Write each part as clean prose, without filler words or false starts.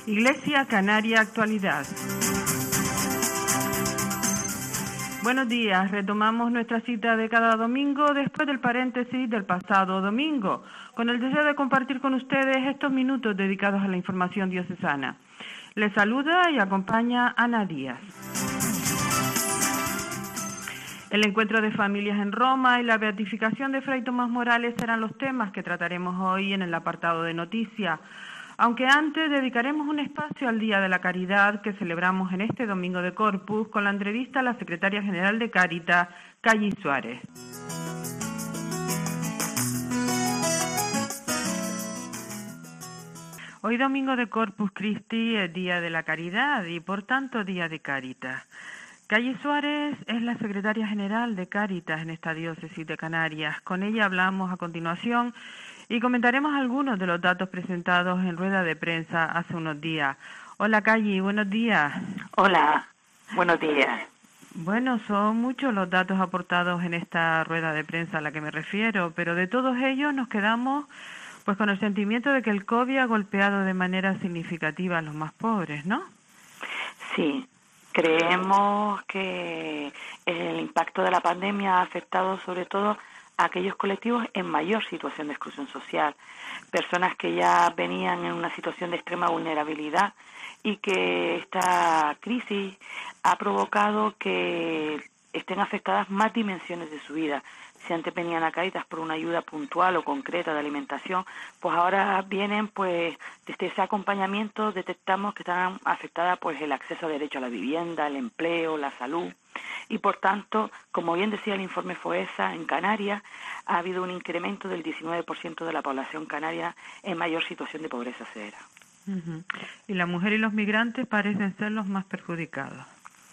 Iglesia Canaria Actualidad. Buenos días, retomamos nuestra cita de cada domingo después del paréntesis del pasado domingo, con el deseo de compartir con ustedes estos minutos dedicados a la información diocesana. Les saluda y acompaña Ana Díaz. El encuentro de familias en Roma y la beatificación de Fray Tomás Morales serán los temas que trataremos hoy en el apartado de noticias. Aunque antes dedicaremos un espacio al Día de la Caridad que celebramos en este domingo de Corpus con la entrevista a la secretaria general de Cáritas, Cayi Suárez. Hoy domingo de Corpus Christi es Día de la Caridad y por tanto Día de Cáritas. Cayi Suárez es la secretaria general de Cáritas en esta diócesis de Canarias. Con ella hablamos a continuación y comentaremos algunos de los datos presentados en rueda de prensa hace unos días. Hola Cayi, buenos días. Hola, buenos días. Bueno, son muchos los datos aportados en esta rueda de prensa a la que me refiero, pero de todos ellos nos quedamos pues con el sentimiento de que el COVID ha golpeado de manera significativa a los más pobres, ¿no? Sí, creemos que el impacto de la pandemia ha afectado sobre todo a aquellos colectivos en mayor situación de exclusión social, personas que ya venían en una situación de extrema vulnerabilidad y que esta crisis ha provocado que estén afectadas más dimensiones de su vida. Si antes venían a Cáritas por una ayuda puntual o concreta de alimentación, pues ahora vienen, pues desde ese acompañamiento detectamos que están afectadas pues el acceso a derecho a la vivienda, el empleo, la salud. Y por tanto, como bien decía el informe FOESA, en Canarias ha habido un incremento del 19% de la población canaria en mayor situación de pobreza severa. Uh-huh. Y la mujer y los migrantes parecen ser los más perjudicados.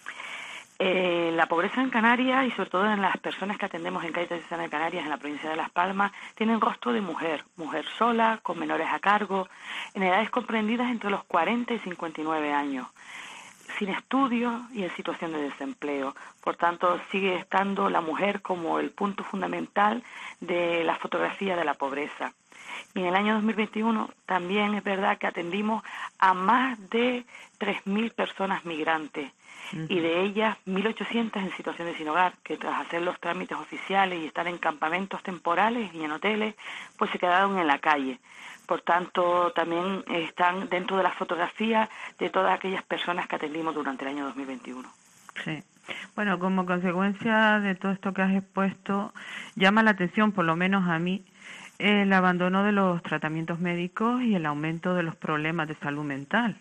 La pobreza en Canarias y sobre todo en las personas que atendemos en Cáritas Diocesana de Canarias, en la provincia de Las Palmas, tienen rostro de mujer sola, con menores a cargo, en edades comprendidas entre los 40 y 59 años, sin estudios y en situación de desempleo. Por tanto, sigue estando la mujer como el punto fundamental de la fotografía de la pobreza. Y en el año 2021 también es verdad que atendimos a más de 3.000 personas migrantes, y de ellas 1.800 en situación de sin hogar, que tras hacer los trámites oficiales y estar en campamentos temporales y en hoteles, pues se quedaron en la calle. Por tanto, también están dentro de la fotografía de todas aquellas personas que atendimos durante el año 2021. Sí. Bueno, como consecuencia de todo esto que has expuesto, llama la atención, por lo menos a mí, el abandono de los tratamientos médicos y el aumento de los problemas de salud mental.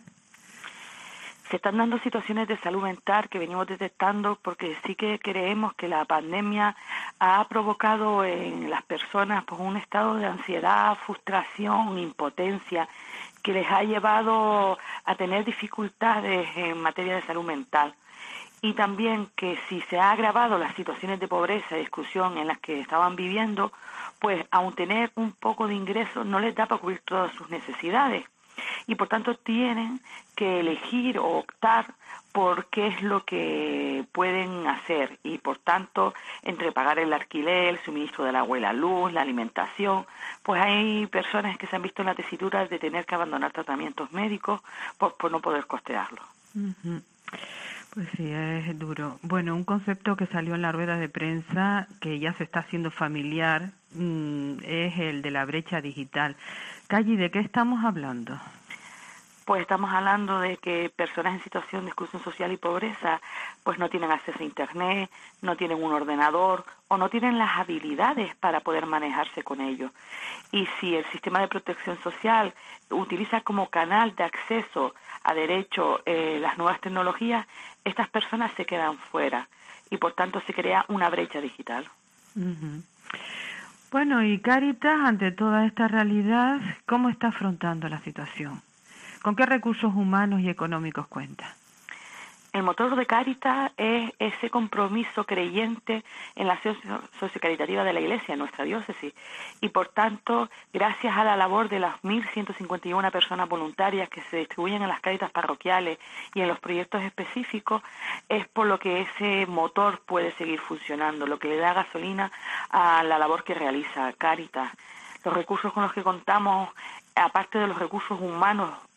Se están dando situaciones de salud mental que venimos detectando porque sí que creemos que la pandemia ha provocado en las personas pues un estado de ansiedad, frustración, impotencia, que les ha llevado a tener dificultades en materia de salud mental. Y también que si se ha agravado las situaciones de pobreza y exclusión en las que estaban viviendo, pues aun tener un poco de ingresos no les da para cubrir todas sus necesidades. Y por tanto tienen que elegir o optar por qué es lo que pueden hacer y por tanto entre pagar el alquiler, el suministro del agua y la luz, la alimentación, pues hay personas que se han visto en la tesitura de tener que abandonar tratamientos médicos por no poder costearlos. Uh-huh. Pues sí, es duro. Bueno, un concepto que salió en la rueda de prensa que ya se está haciendo familiar es el de la brecha digital. Cayi, ¿de qué estamos hablando? Pues estamos hablando de que personas en situación de exclusión social y pobreza pues no tienen acceso a internet, no tienen un ordenador o no tienen las habilidades para poder manejarse con ello. Y si el sistema de protección social utiliza como canal de acceso a derecho las nuevas tecnologías, estas personas se quedan fuera y por tanto se crea una brecha digital. Uh-huh. Bueno, y Cáritas, ante toda esta realidad, ¿cómo está afrontando la situación? ¿Con qué recursos humanos y económicos cuenta? El motor de Cáritas es ese compromiso creyente en la acción sociocaritativa de la Iglesia, en nuestra diócesis, y por tanto, gracias a la labor de las 1.151 personas voluntarias que se distribuyen en las Cáritas parroquiales y en los proyectos específicos, es por lo que ese motor puede seguir funcionando, lo que le da gasolina a la labor que realiza Cáritas. Los recursos con los que contamos, aparte de los recursos humanos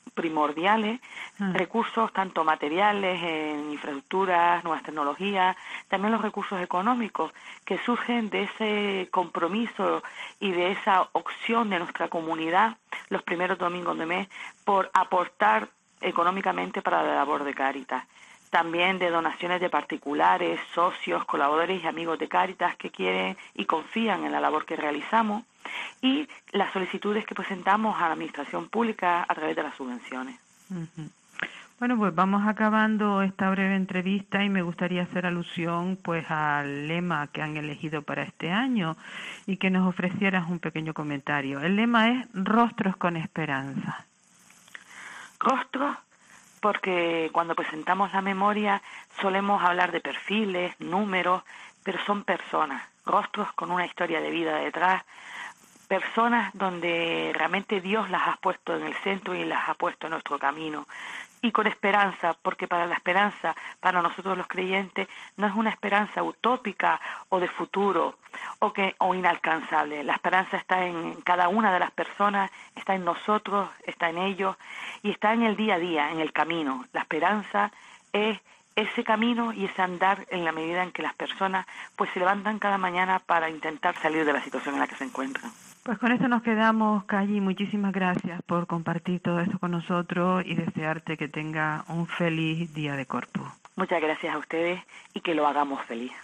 primordiales, recursos tanto materiales, en infraestructuras, nuevas tecnologías, también los recursos económicos que surgen de ese compromiso y de esa opción de nuestra comunidad los primeros domingos de mes por aportar económicamente para la labor de Cáritas. También de donaciones de particulares, socios, colaboradores y amigos de Cáritas que quieren y confían en la labor que realizamos, y las solicitudes que presentamos a la Administración Pública a través de las subvenciones. Bueno, pues vamos acabando esta breve entrevista y me gustaría hacer alusión pues al lema que han elegido para este año y que nos ofrecieras un pequeño comentario. El lema es Rostros con Esperanza. Rostros, porque cuando presentamos la memoria solemos hablar de perfiles, números, pero son personas, rostros con una historia de vida detrás, personas donde realmente Dios las ha puesto en el centro y las ha puesto en nuestro camino. Y con esperanza, porque para la esperanza, para nosotros los creyentes, no es una esperanza utópica o de futuro o inalcanzable. La esperanza está en cada una de las personas, está en nosotros, está en ellos y está en el día a día, en el camino. La esperanza es ese camino y ese andar en la medida en que las personas pues se levantan cada mañana para intentar salir de la situación en la que se encuentran. Pues con esto nos quedamos, Cayi. Muchísimas gracias por compartir todo esto con nosotros y desearte que tenga un feliz Día de Corpus. Muchas gracias a ustedes y que lo hagamos feliz.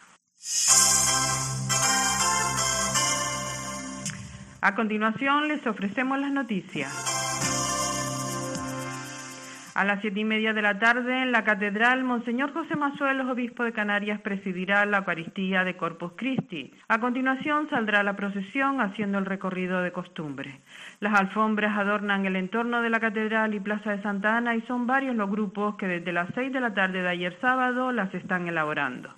A continuación les ofrecemos las noticias. A las 7:30 de la tarde, en la Catedral, Monseñor José Mazuelos, obispo de Canarias, presidirá la Eucaristía de Corpus Christi. A continuación saldrá la procesión haciendo el recorrido de costumbre. Las alfombras adornan el entorno de la Catedral y Plaza de Santa Ana y son varios los grupos que desde las 6 de la tarde de ayer sábado las están elaborando.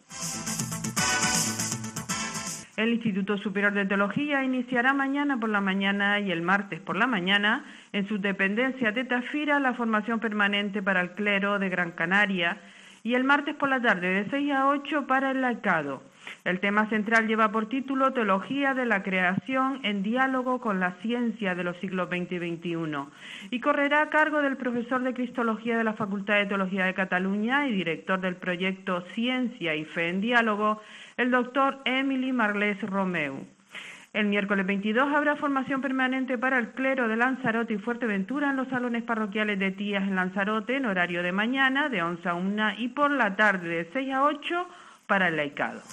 El Instituto Superior de Teología iniciará mañana por la mañana y el martes por la mañana en su dependencia de Tafira la formación permanente para el clero de Gran Canaria y el martes por la tarde de 6 a 8 para el laicado. El tema central lleva por título Teología de la Creación en diálogo con la ciencia de los siglos XX y XXI y correrá a cargo del profesor de Cristología de la Facultad de Teología de Cataluña y director del proyecto Ciencia y Fe en Diálogo, el doctor Emily Marlés Romeu. El miércoles 22 habrá formación permanente para el clero de Lanzarote y Fuerteventura en los salones parroquiales de Tías en Lanzarote en horario de mañana de 11 a 1 y por la tarde de 6 a 8 para el laicado.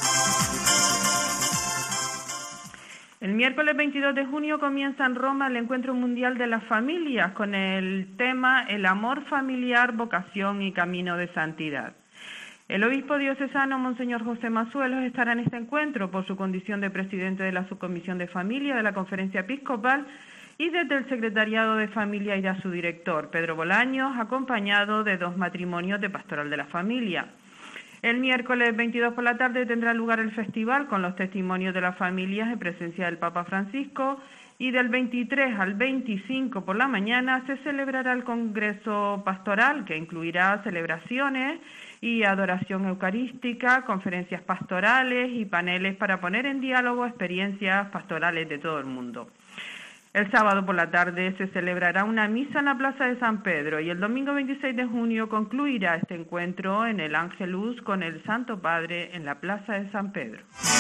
El miércoles 22 de junio comienza en Roma el Encuentro Mundial de las Familias con el tema El amor familiar, vocación y camino de santidad. El obispo diocesano Monseñor José Mazuelos estará en este encuentro por su condición de presidente de la Subcomisión de Familia de la Conferencia Episcopal y desde el Secretariado de Familia irá su director, Pedro Bolaños, acompañado de 2 matrimonios de Pastoral de la Familia. El miércoles 22 por la tarde tendrá lugar el festival con los testimonios de las familias en presencia del Papa Francisco y del 23 al 25 por la mañana se celebrará el Congreso Pastoral que incluirá celebraciones y adoración eucarística, conferencias pastorales y paneles para poner en diálogo experiencias pastorales de todo el mundo. El sábado por la tarde se celebrará una misa en la Plaza de San Pedro y el domingo 26 de junio concluirá este encuentro en el Ángelus con el Santo Padre en la Plaza de San Pedro.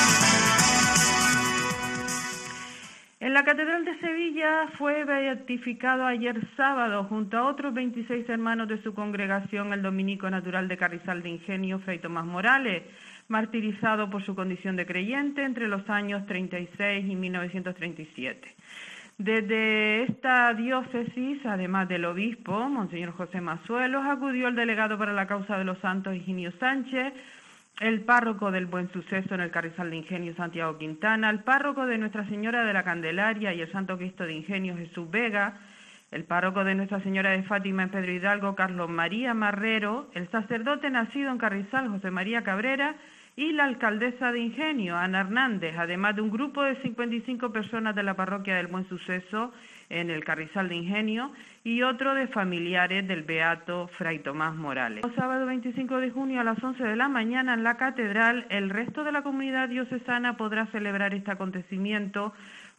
En la Catedral de Sevilla fue beatificado ayer sábado junto a otros 26 hermanos de su congregación el dominico natural de Carrizal de Ingenio, Fray Tomás Morales, martirizado por su condición de creyente entre los años 36 y 1937. Desde esta diócesis, además del obispo, Monseñor José Mazuelos, acudió el delegado para la causa de los santos Higinio Sánchez, el párroco del Buen Suceso en el Carrizal de Ingenio Santiago Quintana, el párroco de Nuestra Señora de la Candelaria y el Santo Cristo de Ingenio Jesús Vega, el párroco de Nuestra Señora de Fátima en Pedro Hidalgo Carlos María Marrero, el sacerdote nacido en Carrizal José María Cabrera y la alcaldesa de Ingenio Ana Hernández, además de un grupo de 55 personas de la parroquia del Buen Suceso en el Carrizal de Ingenio y otro de familiares del beato Fray Tomás Morales. El sábado 25 de junio a las 11 de la mañana en la catedral, el resto de la comunidad diocesana podrá celebrar este acontecimiento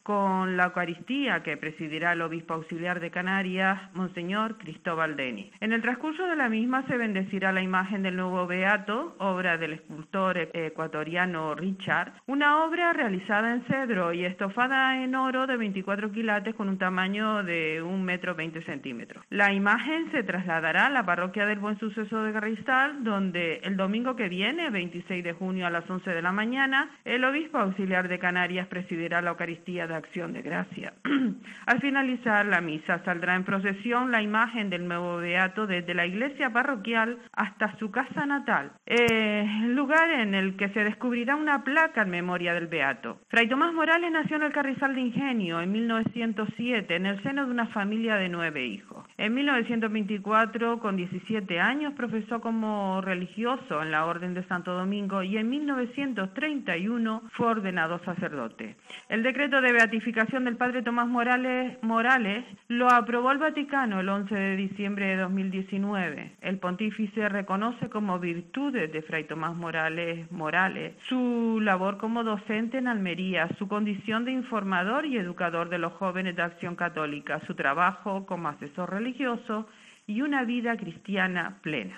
con la Eucaristía que presidirá el obispo auxiliar de Canarias, Monseñor Cristóbal Denis. En el transcurso de la misma se bendecirá la imagen del nuevo beato, obra del escultor ecuatoriano Richard, una obra realizada en cedro y estofada en oro de 24 quilates con un tamaño de 1,20 m. La imagen se trasladará a la parroquia del Buen Suceso de Carrizal, donde el domingo que viene, 26 de junio a las 11 de la mañana, el obispo auxiliar de Canarias presidirá la Eucaristía de Acción de Gracia. Al finalizar la misa saldrá en procesión la imagen del nuevo beato desde la iglesia parroquial hasta su casa natal, lugar en el que se descubrirá una placa en memoria del beato. Fray Tomás Morales nació en el Carrizal de Ingenio en 1907 en el seno de una familia de 9 hijos. En 1924, con 17 años, profesó como religioso en la Orden de Santo Domingo y en 1931 fue ordenado sacerdote. El decreto de beatificación del padre Tomás Morales lo aprobó el Vaticano el 11 de diciembre de 2019. El pontífice reconoce como virtudes de Fray Tomás Morales su labor como docente en Almería, su condición de informador y educador de los jóvenes de Acción Católica, su trabajo como asesor religioso y una vida cristiana plena.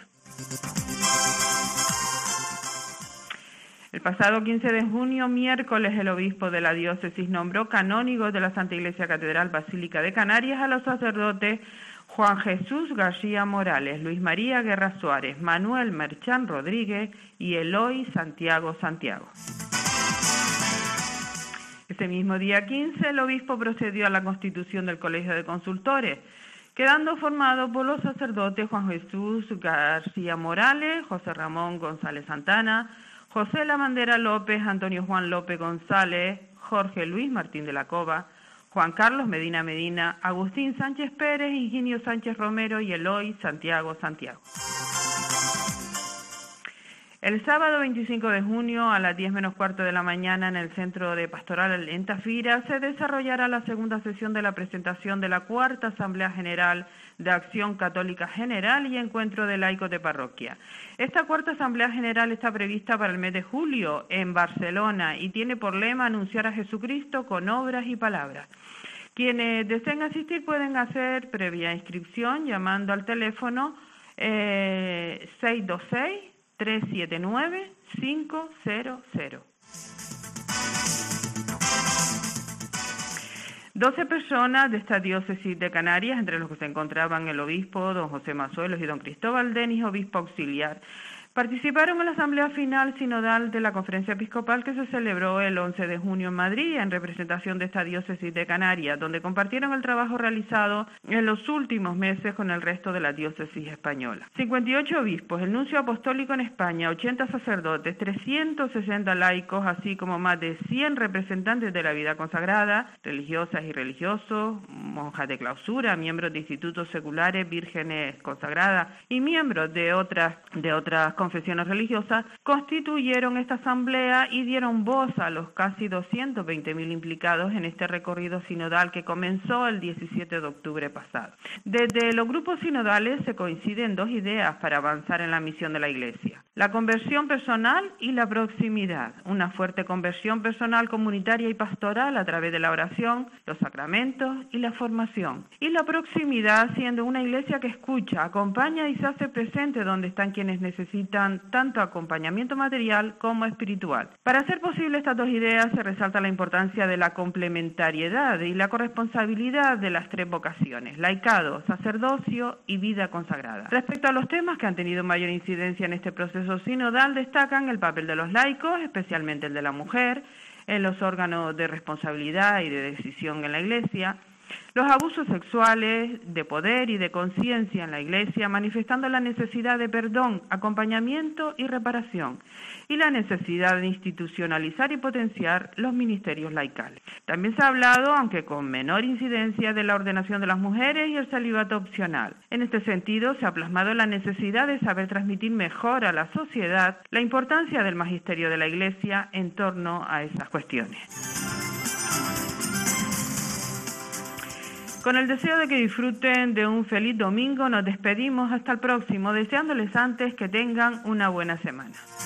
El pasado 15 de junio, miércoles, el obispo de la diócesis nombró canónigos de la Santa Iglesia Catedral Basílica de Canarias a los sacerdotes Juan Jesús García Morales, Luis María Guerra Suárez, Manuel Merchán Rodríguez y Eloy Santiago. Ese mismo día 15, el obispo procedió a la constitución del Colegio de Consultores, quedando formado por los sacerdotes Juan Jesús García Morales, José Ramón González Santana, José Lamandera López, Antonio Juan López González, Jorge Luis Martín de la Cova, Juan Carlos Medina, Agustín Sánchez Pérez, Higinio Sánchez Romero y Eloy Santiago. El sábado 25 de junio a las 10 menos cuarto de la mañana en el Centro de Pastoral en Tafira se desarrollará la segunda sesión de la presentación de la Cuarta Asamblea General de Acción Católica General y Encuentro de Laicos de Parroquia. Esta Cuarta Asamblea General está prevista para el mes de julio en Barcelona y tiene por lema anunciar a Jesucristo con obras y palabras. Quienes deseen asistir pueden hacer previa inscripción llamando al teléfono 626-379-500. 12 personas de esta diócesis de Canarias, entre los que se encontraban el obispo, don José Mazuelos y don Cristóbal Denis, obispo auxiliar, participaron en la asamblea final sinodal de la Conferencia Episcopal que se celebró el 11 de junio en Madrid en representación de esta diócesis de Canarias, donde compartieron el trabajo realizado en los últimos meses con el resto de la diócesis española. 58 obispos, el nuncio apostólico en España, 80 sacerdotes, 360 laicos, así como más de 100 representantes de la vida consagrada, religiosas y religiosos, monjas de clausura, miembros de institutos seculares, vírgenes consagradas y miembros de otras confesiones religiosas, constituyeron esta asamblea y dieron voz a los casi 220.000 implicados en este recorrido sinodal que comenzó el 17 de octubre pasado. Desde los grupos sinodales se coinciden dos ideas para avanzar en la misión de la Iglesia: la conversión personal y la proximidad, una fuerte conversión personal comunitaria y pastoral a través de la oración, los sacramentos y la formación, y la proximidad siendo una Iglesia que escucha, acompaña y se hace presente donde están quienes necesitan tanto acompañamiento material como espiritual. Para hacer posible estas dos ideas se resalta la importancia de la complementariedad y la corresponsabilidad de las tres vocaciones: laicado, sacerdocio y vida consagrada. Respecto a los temas que han tenido mayor incidencia en este proceso sinodal, destacan el papel de los laicos, especialmente el de la mujer, en los órganos de responsabilidad y de decisión en la Iglesia, los abusos sexuales, de poder y de conciencia en la Iglesia, manifestando la necesidad de perdón, acompañamiento y reparación, y la necesidad de institucionalizar y potenciar los ministerios laicales. También se ha hablado, aunque con menor incidencia, de la ordenación de las mujeres y el celibato opcional. En este sentido, se ha plasmado la necesidad de saber transmitir mejor a la sociedad la importancia del magisterio de la Iglesia en torno a esas cuestiones. Con el deseo de que disfruten de un feliz domingo, nos despedimos hasta el próximo, deseándoles antes que tengan una buena semana.